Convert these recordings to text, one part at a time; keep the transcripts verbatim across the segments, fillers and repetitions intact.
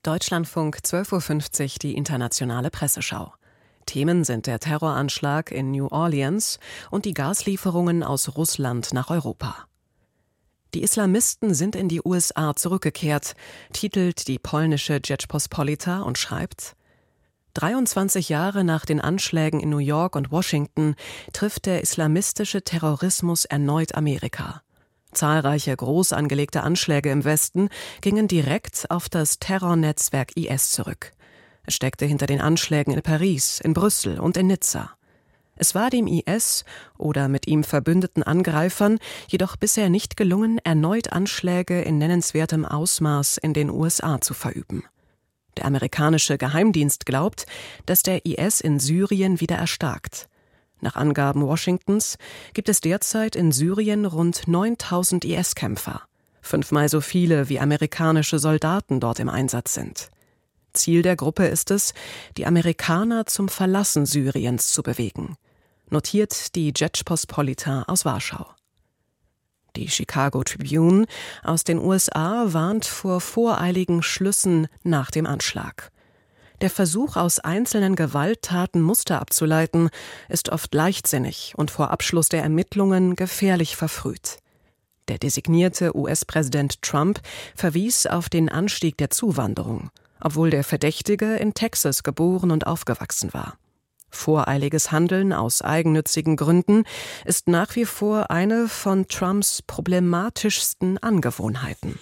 Deutschlandfunk zwölf Uhr fünfzig, die internationale Presseschau. Themen sind der Terroranschlag in New Orleans und die Gaslieferungen aus Russland nach Europa. Die Islamisten sind in die U S A zurückgekehrt, titelt die polnische Rzeczpospolita und schreibt: dreiundzwanzig Jahre nach den Anschlägen in New York und Washington trifft der islamistische Terrorismus erneut Amerika. Zahlreiche groß angelegte Anschläge im Westen gingen direkt auf das Terrornetzwerk I S zurück. Es steckte hinter den Anschlägen in Paris, in Brüssel und in Nizza. Es war dem I S oder mit ihm verbündeten Angreifern jedoch bisher nicht gelungen, erneut Anschläge in nennenswertem Ausmaß in den U S A zu verüben. Der amerikanische Geheimdienst glaubt, dass der I S in Syrien wieder erstarkt. Nach Angaben Washingtons gibt es derzeit in Syrien rund neuntausend I S-Kämpfer, fünfmal so viele wie amerikanische Soldaten dort im Einsatz sind. Ziel der Gruppe ist es, die Amerikaner zum Verlassen Syriens zu bewegen, notiert die Rzeczpospolita aus Warschau. Die Chicago Tribune aus den U S A warnt vor voreiligen Schlüssen nach dem Anschlag. Der Versuch, aus einzelnen Gewalttaten Muster abzuleiten, ist oft leichtsinnig und vor Abschluss der Ermittlungen gefährlich verfrüht. Der designierte U S-Präsident Trump verwies auf den Anstieg der Zuwanderung, obwohl der Verdächtige in Texas geboren und aufgewachsen war. Voreiliges Handeln aus eigennützigen Gründen ist nach wie vor eine von Trumps problematischsten Angewohnheiten.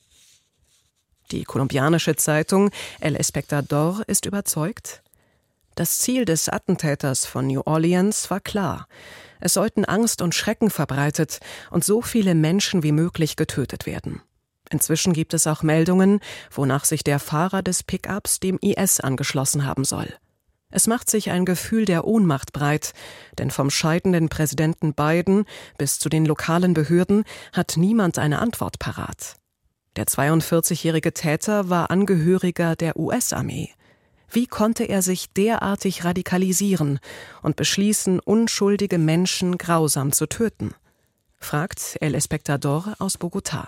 Die kolumbianische Zeitung El Espectador ist überzeugt: Das Ziel des Attentäters von New Orleans war klar. Es sollten Angst und Schrecken verbreitet und so viele Menschen wie möglich getötet werden. Inzwischen gibt es auch Meldungen, wonach sich der Fahrer des Pickups dem I S angeschlossen haben soll. Es macht sich ein Gefühl der Ohnmacht breit, denn vom scheidenden Präsidenten Biden bis zu den lokalen Behörden hat niemand eine Antwort parat. Der zweiundvierzigjährige Täter war Angehöriger der U S-Armee. Wie konnte er sich derartig radikalisieren und beschließen, unschuldige Menschen grausam zu töten? Fragt El Espectador aus Bogotá.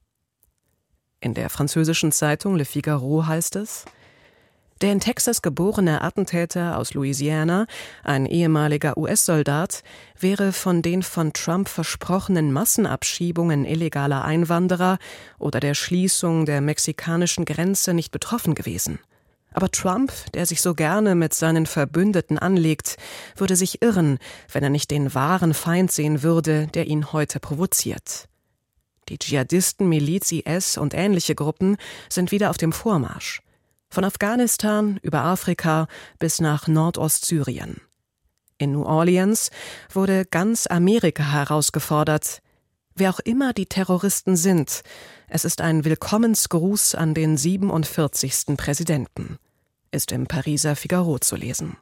In der französischen Zeitung Le Figaro heißt es: Der in Texas geborene Attentäter aus Louisiana, ein ehemaliger U S-Soldat, wäre von den von Trump versprochenen Massenabschiebungen illegaler Einwanderer oder der Schließung der mexikanischen Grenze nicht betroffen gewesen. Aber Trump, der sich so gerne mit seinen Verbündeten anlegt, würde sich irren, wenn er nicht den wahren Feind sehen würde, der ihn heute provoziert. Die Dschihadisten-Miliz I S und ähnliche Gruppen sind wieder auf dem Vormarsch. Von Afghanistan über Afrika bis nach Nordostsyrien. In New Orleans wurde ganz Amerika herausgefordert. Wer auch immer die Terroristen sind, es ist ein Willkommensgruß an den siebenundvierzigsten Präsidenten, ist im Pariser Figaro zu lesen.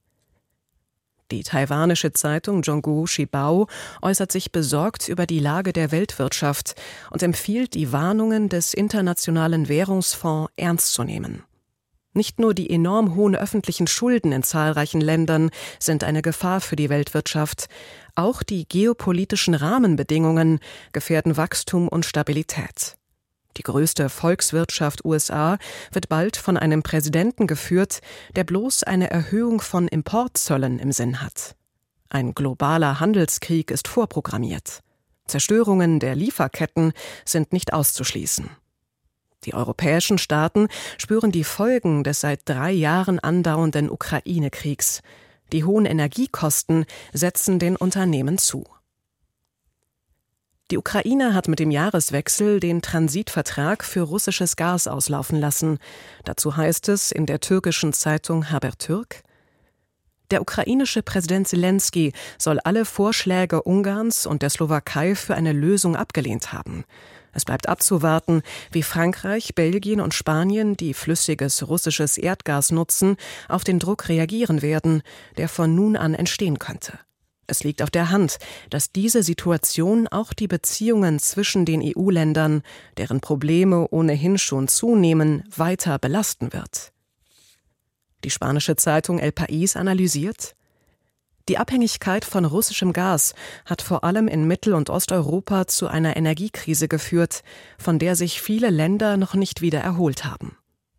Die taiwanische Zeitung Zhongguo Shibao äußert sich besorgt über die Lage der Weltwirtschaft und empfiehlt, die Warnungen des Internationalen Währungsfonds ernst zu nehmen. Nicht nur die enorm hohen öffentlichen Schulden in zahlreichen Ländern sind eine Gefahr für die Weltwirtschaft, auch die geopolitischen Rahmenbedingungen gefährden Wachstum und Stabilität. Die größte Volkswirtschaft U S A wird bald von einem Präsidenten geführt, der bloß eine Erhöhung von Importzöllen im Sinn hat. Ein globaler Handelskrieg ist vorprogrammiert. Zerstörungen der Lieferketten sind nicht auszuschließen. Die europäischen Staaten spüren die Folgen des seit drei Jahren andauernden Ukraine-Kriegs. Die hohen Energiekosten setzen den Unternehmen zu. Die Ukraine hat mit dem Jahreswechsel den Transitvertrag für russisches Gas auslaufen lassen. Dazu heißt es in der türkischen Zeitung Habertürk: Der ukrainische Präsident Selenskyj soll alle Vorschläge Ungarns und der Slowakei für eine Lösung abgelehnt haben. Es bleibt abzuwarten, wie Frankreich, Belgien und Spanien, die flüssiges russisches Erdgas nutzen, auf den Druck reagieren werden, der von nun an entstehen könnte. Es liegt auf der Hand, dass diese Situation auch die Beziehungen zwischen den E U-Ländern, deren Probleme ohnehin schon zunehmen, weiter belasten wird. Die spanische Zeitung El País analysiert: Die Abhängigkeit von russischem Gas hat vor allem in Mittel- und Osteuropa zu einer Energiekrise geführt, von der sich viele Länder noch nicht wieder erholt haben.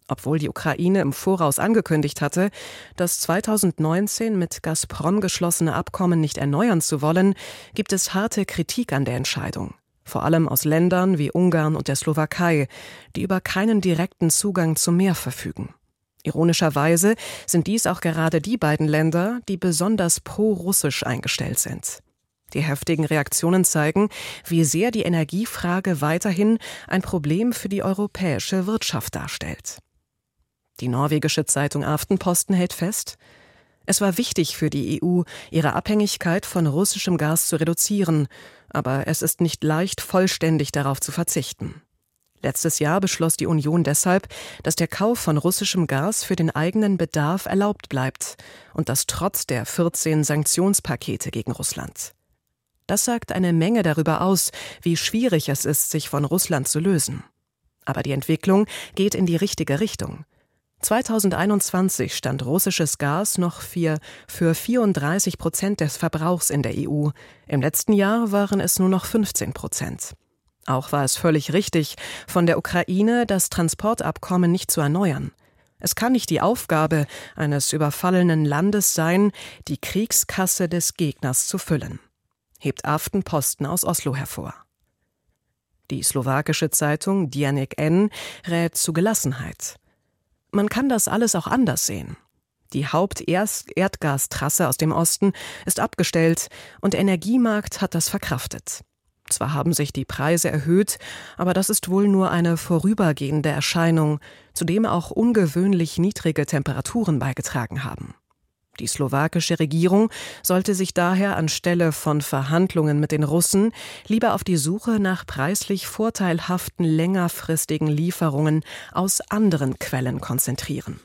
Obwohl die Ukraine im Voraus angekündigt hatte, das zweitausendneunzehn mit Gazprom geschlossene Abkommen nicht erneuern zu wollen, gibt es harte Kritik an der Entscheidung. Vor allem aus Ländern wie Ungarn und der Slowakei, die über keinen direkten Zugang zum Meer verfügen. Ironischerweise sind dies auch gerade die beiden Länder, die besonders pro-russisch eingestellt sind. Die heftigen Reaktionen zeigen, wie sehr die Energiefrage weiterhin ein Problem für die europäische Wirtschaft darstellt. Die norwegische Zeitung Aftenposten hält fest: Es war wichtig für die E U, ihre Abhängigkeit von russischem Gas zu reduzieren, aber es ist nicht leicht, vollständig darauf zu verzichten. Letztes Jahr beschloss die Union deshalb, dass der Kauf von russischem Gas für den eigenen Bedarf erlaubt bleibt, und das trotz der vierzehn Sanktionspakete gegen Russland. Das sagt eine Menge darüber aus, wie schwierig es ist, sich von Russland zu lösen. Aber die Entwicklung geht in die richtige Richtung. zweitausendeinundzwanzig stand russisches Gas noch für, für vierunddreißig Prozent des Verbrauchs in der E U. Im letzten Jahr waren es nur noch fünfzehn Prozent. Auch war es völlig richtig, von der Ukraine das Transportabkommen nicht zu erneuern. Es kann nicht die Aufgabe eines überfallenen Landes sein, die Kriegskasse des Gegners zu füllen, hebt Aftenposten aus Oslo hervor. Die slowakische Zeitung Denik N rät zu Gelassenheit. Man kann das alles auch anders sehen. Die Haupterdgastrasse aus dem Osten ist abgestellt und der Energiemarkt hat das verkraftet. Zwar haben sich die Preise erhöht, aber das ist wohl nur eine vorübergehende Erscheinung, zu dem auch ungewöhnlich niedrige Temperaturen beigetragen haben. Die slowakische Regierung sollte sich daher anstelle von Verhandlungen mit den Russen lieber auf die Suche nach preislich vorteilhaften längerfristigen Lieferungen aus anderen Quellen konzentrieren.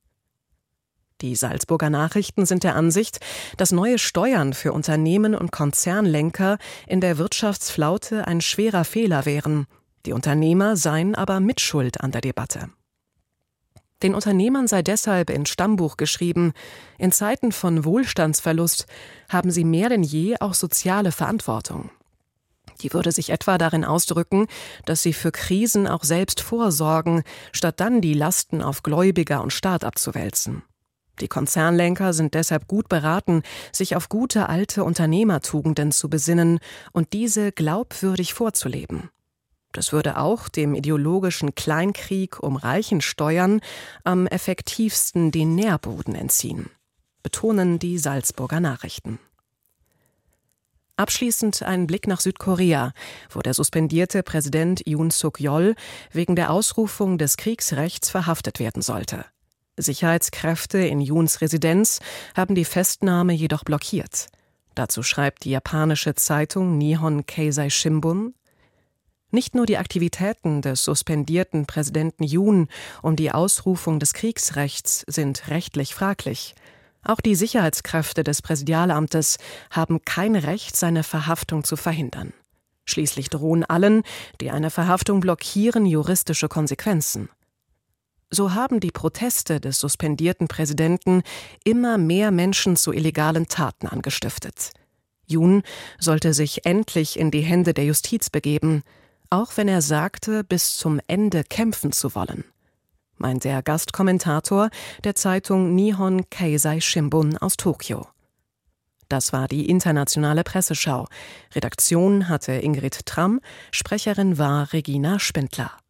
Die Salzburger Nachrichten sind der Ansicht, dass neue Steuern für Unternehmen und Konzernlenker in der Wirtschaftsflaute ein schwerer Fehler wären. Die Unternehmer seien aber mitschuld an der Debatte. Den Unternehmern sei deshalb ins Stammbuch geschrieben: In Zeiten von Wohlstandsverlust haben sie mehr denn je auch soziale Verantwortung. Die würde sich etwa darin ausdrücken, dass sie für Krisen auch selbst vorsorgen, statt dann die Lasten auf Gläubiger und Staat abzuwälzen. Die Konzernlenker sind deshalb gut beraten, sich auf gute alte Unternehmertugenden zu besinnen und diese glaubwürdig vorzuleben. Das würde auch dem ideologischen Kleinkrieg um reichen Steuern am effektivsten den Nährboden entziehen, betonen die Salzburger Nachrichten. Abschließend ein Blick nach Südkorea, wo der suspendierte Präsident Yoon Suk-yeol wegen der Ausrufung des Kriegsrechts verhaftet werden sollte. Sicherheitskräfte in Yoons Residenz haben die Festnahme jedoch blockiert. Dazu schreibt die japanische Zeitung Nihon Keizai Shimbun: Nicht nur die Aktivitäten des suspendierten Präsidenten Yoon um die Ausrufung des Kriegsrechts sind rechtlich fraglich. Auch die Sicherheitskräfte des Präsidialamtes haben kein Recht, seine Verhaftung zu verhindern. Schließlich drohen allen, die eine Verhaftung blockieren, juristische Konsequenzen. So haben die Proteste des suspendierten Präsidenten immer mehr Menschen zu illegalen Taten angestiftet. Yoon sollte sich endlich in die Hände der Justiz begeben, auch wenn er sagte, bis zum Ende kämpfen zu wollen, meint der Gastkommentator der Zeitung Nihon Keizai Shimbun aus Tokio. Das war die internationale Presseschau. Redaktion hatte Ingrid Tramm, Sprecherin war Regina Spindler.